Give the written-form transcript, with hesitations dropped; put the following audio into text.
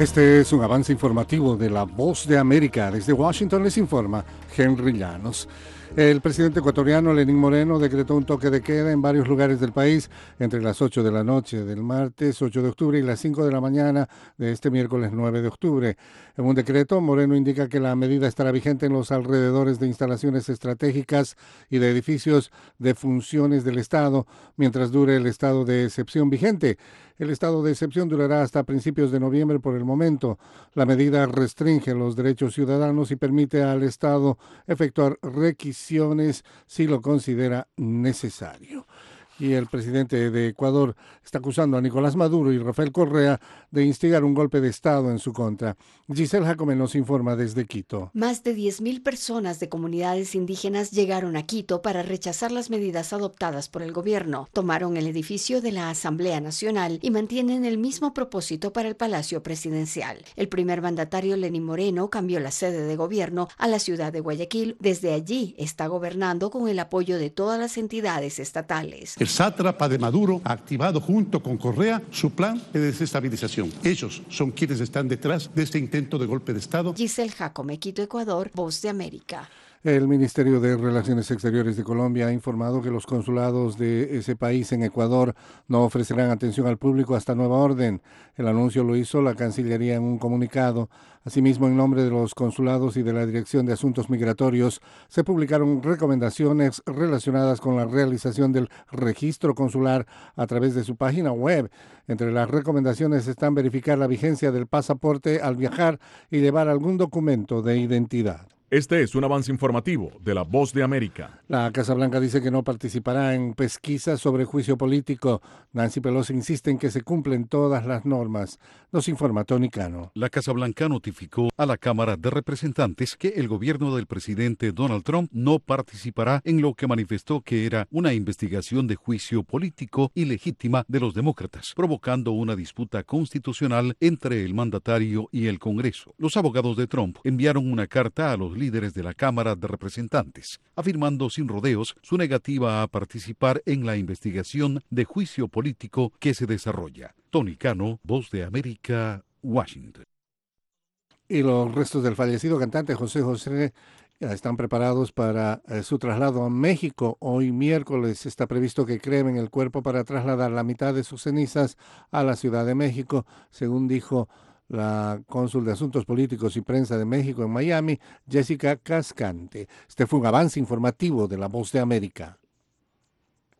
Este es un avance informativo de La Voz de América. Desde Washington les informa Henry Llanos. El presidente ecuatoriano Lenín Moreno decretó un toque de queda en varios lugares del país entre las 8 de la noche del martes 8 de octubre y las 5 de la mañana de este miércoles 9 de octubre. En un decreto, Moreno indica que la medida estará vigente en los alrededores de instalaciones estratégicas y de edificios de funciones del Estado mientras dure el estado de excepción vigente. El estado de excepción durará hasta principios de noviembre por el momento. La medida restringe los derechos ciudadanos y permite al Estado efectuar requisiciones si lo considera necesario. Y el presidente de Ecuador está acusando a Nicolás Maduro y Rafael Correa de instigar un golpe de Estado en su contra. Giselle Jacome nos informa desde Quito. Más de 10.000 personas de comunidades indígenas llegaron a Quito para rechazar las medidas adoptadas por el gobierno. Tomaron el edificio de la Asamblea Nacional y mantienen el mismo propósito para el Palacio Presidencial. El primer mandatario Lenín Moreno cambió la sede de gobierno a la ciudad de Guayaquil. Desde allí está gobernando con el apoyo de todas las entidades estatales. El sátrapa de Maduro ha activado junto con Correa su plan de desestabilización. Ellos son quienes están detrás de este intento de golpe de Estado. Giselle Jacome, Quito, Ecuador, Voz de América. El Ministerio de Relaciones Exteriores de Colombia ha informado que los consulados de ese país en Ecuador no ofrecerán atención al público hasta nueva orden. El anuncio lo hizo la Cancillería en un comunicado. Asimismo, en nombre de los consulados y de la Dirección de Asuntos Migratorios, se publicaron recomendaciones relacionadas con la realización del registro consular a través de su página web. Entre las recomendaciones están verificar la vigencia del pasaporte al viajar y llevar algún documento de identidad. Este es un avance informativo de La Voz de América. La Casa Blanca dice que no participará en pesquisas sobre juicio político. Nancy Pelosi insiste en que se cumplen todas las normas. Nos informa Tony Cano. La Casa Blanca notificó a la Cámara de Representantes que el gobierno del presidente Donald Trump no participará en lo que manifestó que era una investigación de juicio político ilegítima de los demócratas, provocando una disputa constitucional entre el mandatario y el Congreso. Los abogados de Trump enviaron una carta a los líderes de la Cámara de Representantes, afirmando sin rodeos su negativa a participar en la investigación de juicio político que se desarrolla. Tony Cano, Voz de América, Washington. Y los restos del fallecido cantante José José ya están preparados para su traslado a México. Hoy miércoles está previsto que cremen el cuerpo para trasladar la mitad de sus cenizas a la Ciudad de México, según dijo la cónsul de Asuntos Políticos y Prensa de México en Miami, Jessica Cascante. Este fue un avance informativo de La Voz de América.